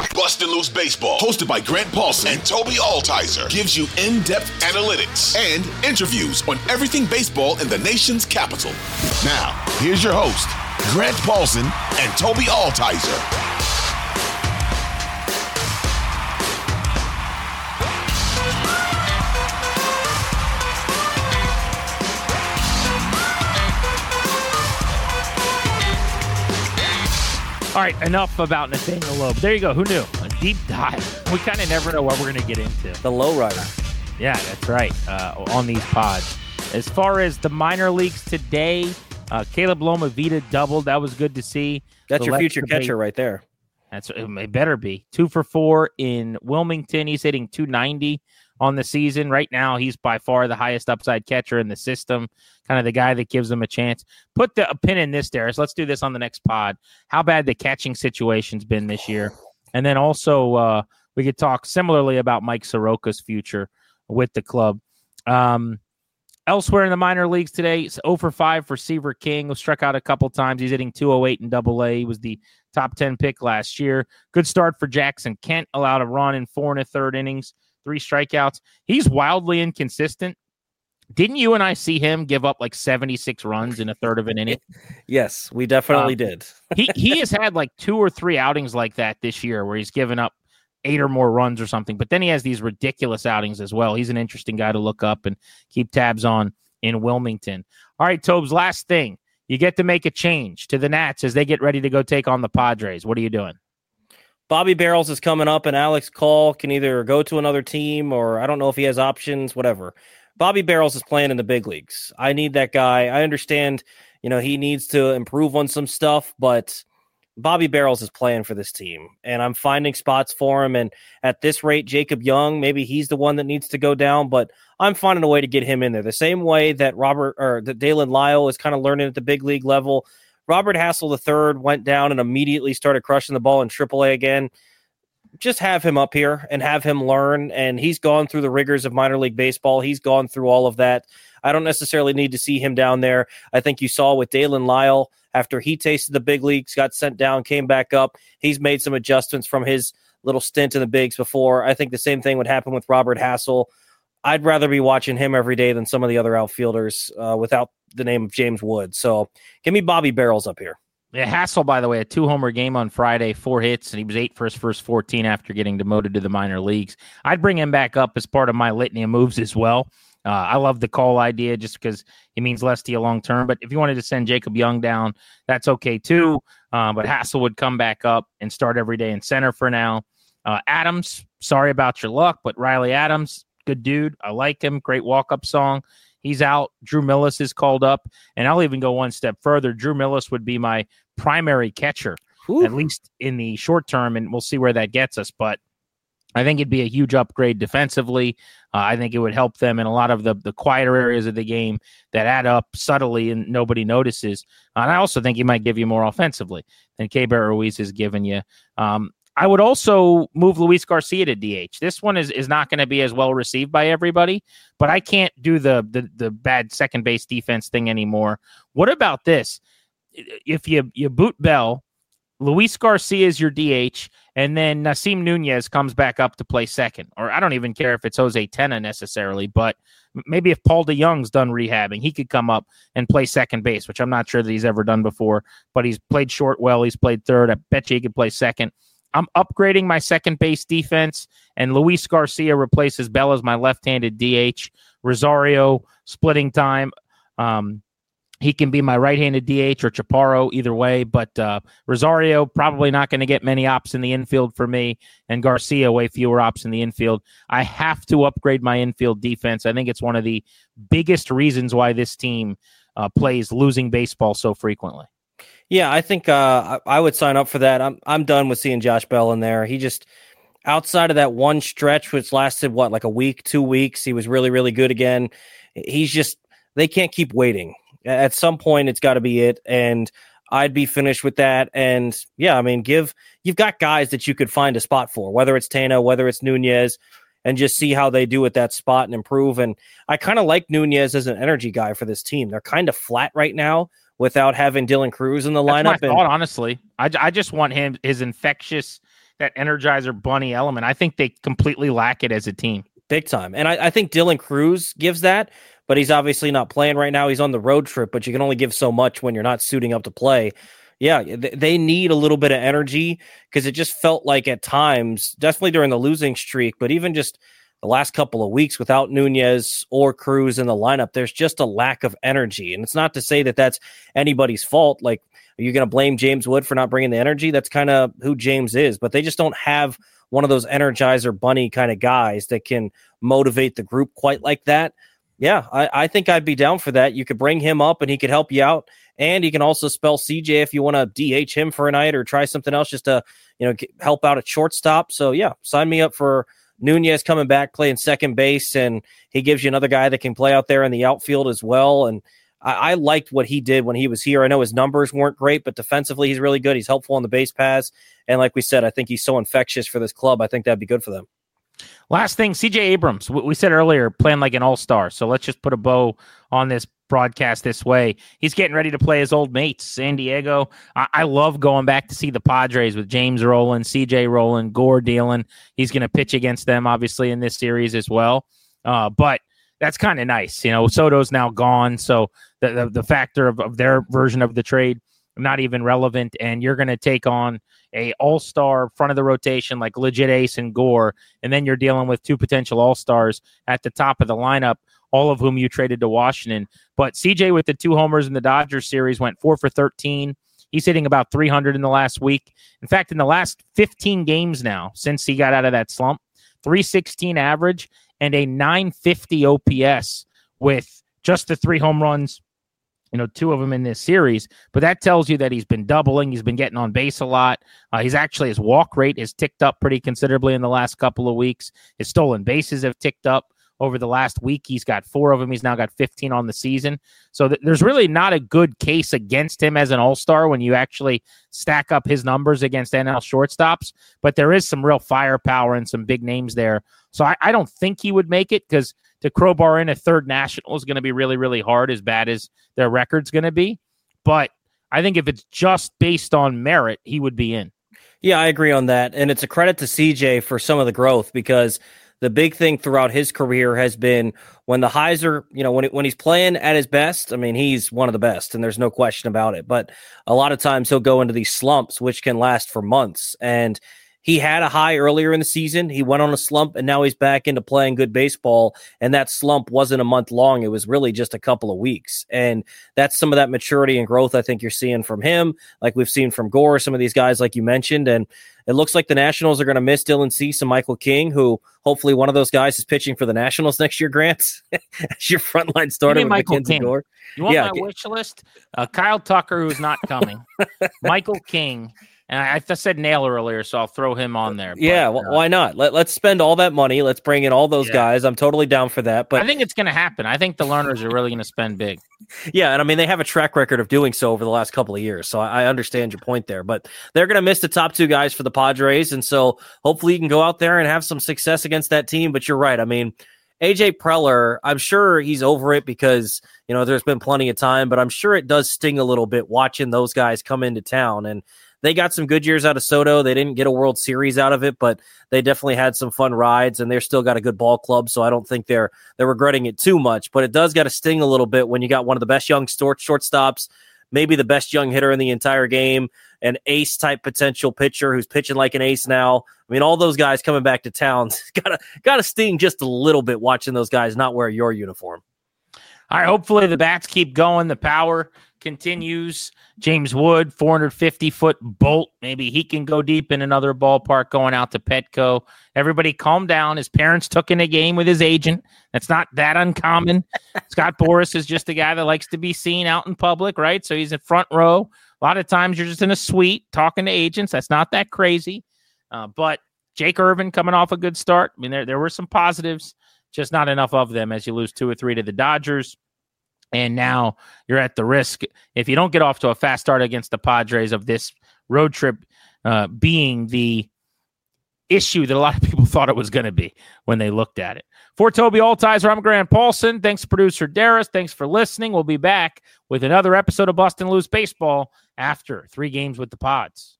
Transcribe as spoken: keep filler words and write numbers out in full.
Bustin' Loose Baseball, hosted by Grant Paulson and Toby Altizer, gives you in-depth analytics and interviews on everything baseball in the nation's capital. Now, here's your host, Grant Paulson and Toby Altizer. All right, enough about Nathaniel Loeb. There you go. Who knew? A deep dive. We kind of never know what we're going to get into. The lowrider. Yeah, that's right, uh, on these pods. As far as the minor leagues today, uh, Caleb Lomavita doubled. That was good to see. That's the your future debate, catcher right there. That's It better be. Two for four in Wilmington. He's hitting two ninety on the season. Right now, he's by far the highest upside catcher in the system, kind of the guy that gives them a chance. Put the a pin in this, Darius. Let's do this on the next pod. How bad the catching situation's been this year. And then also uh, we could talk similarly about Mike Soroka's future with the club. Um, elsewhere in the minor leagues today, it's oh for five for Seaver King, who struck out a couple times. He's hitting two oh eight in double A. He was the top ten pick last year. Good start for Jackson Kent, allowed a run in four and a third innings. Three strikeouts. He's wildly inconsistent. Didn't you and I see him give up like seventy-six runs in a third of an inning? Yes, we definitely um, did. he he has had like two or three outings like that this year where he's given up eight or more runs or something. But then he has these ridiculous outings as well. He's an interesting guy to look up and keep tabs on in Wilmington. All right, Tobes, last thing. You get to make a change to the Nats as they get ready to go take on the Padres. What are you doing? Bobby Barrels is coming up, and Alex Call can either go to another team or I don't know if he has options, whatever. Bobby Barrels is playing in the big leagues. I need that guy. I understand, you know, he needs to improve on some stuff, but Bobby Barrels is playing for this team, and I'm finding spots for him. And at this rate, Jacob Young, maybe he's the one that needs to go down, but I'm finding a way to get him in there. The same way that Robert or that Dalen Lyle is kind of learning at the big league level. Robert Hassel the third went down and immediately started crushing the ball in triple A again. Just have him up here and have him learn, and he's gone through the rigors of minor league baseball. He's gone through all of that. I don't necessarily need to see him down there. I think you saw with Dalen Lyle, after he tasted the big leagues, got sent down, came back up. He's made some adjustments from his little stint in the bigs before. I think the same thing would happen with Robert Hassel. I'd rather be watching him every day than some of the other outfielders uh, without the name of James Wood. So give me Bobby Barrels up here. Yeah, Hassel, by the way, a two-homer game on Friday, four hits, and he was eight for his first fourteen after getting demoted to the minor leagues. I'd bring him back up as part of my litany of moves as well. Uh, I love the Call idea just because it means less to you long-term. But if you wanted to send Jacob Young down, that's okay too. Uh, but Hassel would come back up and start every day in center for now. Uh, Adams, sorry about your luck, but Riley Adams, good dude. I like him. Great walk-up song. He's out. Drew Millis is called up. And I'll even go one step further. Drew Millis would be my primary catcher, Ooh. At least in the short term, and we'll see where that gets us. But I think it'd be a huge upgrade defensively. Uh, I think it would help them in a lot of the, the quieter areas of the game that add up subtly and nobody notices. Uh, and I also think he might give you more offensively than Keibert Ruiz has given you. Um, I would also move Luis Garcia to D H. This one is, is not going to be as well received by everybody, but I can't do the, the the bad second base defense thing anymore. What about this? If you, you boot Bell, Luis Garcia is your D H, and then Nasim Nunez comes back up to play second. Or I don't even care if it's Jose Tena necessarily, but maybe if Paul DeYoung's done rehabbing, he could come up and play second base, which I'm not sure that he's ever done before, but he's played short well. He's played third. I bet you he could play second. I'm upgrading my second base defense, and Luis Garcia replaces Bell as my left-handed D H. Rosario, splitting time. Um, he can be my right-handed D H or Chaparro, either way, but uh, Rosario probably not going to get many ops in the infield for me, and Garcia way fewer ops in the infield. I have to upgrade my infield defense. I think it's one of the biggest reasons why this team uh, plays losing baseball so frequently. Yeah, I think uh, I would sign up for that. I'm I'm done with seeing Josh Bell in there. He just, outside of that one stretch, which lasted, what, like a week, two weeks, he was really, really good again. He's just, they can't keep waiting. At some point, it's got to be it, and I'd be finished with that. And, yeah, I mean, give you've got guys that you could find a spot for, whether it's Tena, whether it's Nunez, and just see how they do at that spot and improve. And I kind of like Nunez as an energy guy for this team. They're kind of flat right now without having Dylan Cruz in the That's lineup. My and thought, honestly, I, I just want him, his infectious that Energizer Bunny element. I think they completely lack it as a team. Big time. And I, I think Dylan Cruz gives that, but he's obviously not playing right now. He's on the road trip, but you can only give so much when you're not suiting up to play. Yeah, th- they need a little bit of energy because it just felt like at times, definitely during the losing streak, but even just the last couple of weeks without Nunez or Cruz in the lineup, there's just a lack of energy. And it's not to say that that's anybody's fault. Like, are you going to blame James Wood for not bringing the energy? That's kind of who James is, but they just don't have one of those Energizer Bunny kind of guys that can motivate the group quite like that. Yeah, I, I think I'd be down for that. You could bring him up and he could help you out. And you can also spell C J if you want to D H him for a night or try something else just to, you know, get, help out at shortstop. So yeah, sign me up for Nunez coming back, playing second base, and he gives you another guy that can play out there in the outfield as well. And I, I liked what he did when he was here. I know his numbers weren't great, but defensively he's really good. He's helpful on the base paths. And like we said, I think he's so infectious for this club. I think that'd be good for them. Last thing, C J Abrams, we said earlier, playing like an all-star. So let's just put a bow on this broadcast this way. He's getting ready to play his old mates, San Diego. I, I love going back to see the Padres with James Rowland, C J Rowland, Gore dealing. He's going to pitch against them, obviously, in this series as well. Uh, but that's kind of nice. You know, Soto's now gone, so the, the, the factor of, of their version of the trade not even relevant, and you're going to take on a all-star front of the rotation like legit ace and Gore, and then you're dealing with two potential all-stars at the top of the lineup, all of whom you traded to Washington. But C J with the two homers in the Dodgers series went four for thirteen. He's hitting about three hundred in the last week. In fact, in the last fifteen games now, since he got out of that slump, three sixteen average and a nine fifty O P S with just the three home runs, you know, two of them in this series. But that tells you that he's been doubling. He's been getting on base a lot. Uh, he's actually, his walk rate has ticked up pretty considerably in the last couple of weeks. His stolen bases have ticked up over the last week. He's got four of them. He's now got fifteen on the season. So th- there's really not a good case against him as an all-star when you actually stack up his numbers against N L shortstops. But there is some real firepower and some big names there. So I, I don't think he would make it, because to crowbar in a third national is going to be really, really hard, as bad as their record's going to be. But I think if it's just based on merit, he would be in. Yeah, I agree on that. And it's a credit to C J for some of the growth, because the big thing throughout his career has been when the highs are, you know, when when he's playing at his best, I mean, he's one of the best, and there's no question about it. But a lot of times he'll go into these slumps, which can last for months. And he had a high earlier in the season. He went on a slump, and now he's back into playing good baseball. And that slump wasn't a month long. It was really just a couple of weeks. And that's some of that maturity and growth I think you're seeing from him, like we've seen from Gore, some of these guys like you mentioned. And it looks like the Nationals are going to miss Dylan Cease and Michael King, who hopefully one of those guys is pitching for the Nationals next year, Grant, as your frontline starter with Michael Mackenzie King. Gore. You want Yeah. my wish list? Uh, Kyle Tucker, who's not coming. Michael King. And I, I said Naylor earlier, so I'll throw him on there. But, Yeah, well, uh, why not? Let, let's spend all that money. Let's bring in all those Yeah. guys. I'm totally down for that. But I think it's going to happen. I think the learners are really going to spend big. yeah, and I mean, they have a track record of doing so over the last couple of years. So I, I understand your point there. But they're going to miss the top two guys for the Padres. And so hopefully you can go out there and have some success against that team. But you're right. I mean, A J Preller, I'm sure he's over it because, you know, there's been plenty of time. But I'm sure it does sting a little bit watching those guys come into town. And they got some good years out of Soto. They didn't get a World Series out of it, but they definitely had some fun rides, and they're still got a good ball club, so I don't think they're they're regretting it too much. But it does got to sting a little bit when you got one of the best young short shortstops, maybe the best young hitter in the entire game, an ace-type potential pitcher who's pitching like an ace now. I mean, all those guys coming back to town, gotta gotta sting just a little bit watching those guys not wear your uniform. All right, hopefully the bats keep going. The power continues. James Wood, four hundred fifty foot bolt. Maybe he can go deep in another ballpark going out to Petco. Everybody calm down. His parents took in a game with his agent. That's not that uncommon. Scott Boras is just a guy that likes to be seen out in public, right? So he's in front row. A lot of times you're just in a suite talking to agents. That's not that crazy. Uh, but Jake Irvin coming off a good start. I mean, there, there were some positives, just not enough of them as you lose two or three to the Dodgers. And now you're at the risk, if you don't get off to a fast start against the Padres, of this road trip uh, being the issue that a lot of people thought it was going to be when they looked at it. For Toby Altizer, I'm Grant Paulson. Thanks to producer Darius. Thanks for listening. We'll be back with another episode of Bustin' Loose Baseball after three games with the Pods.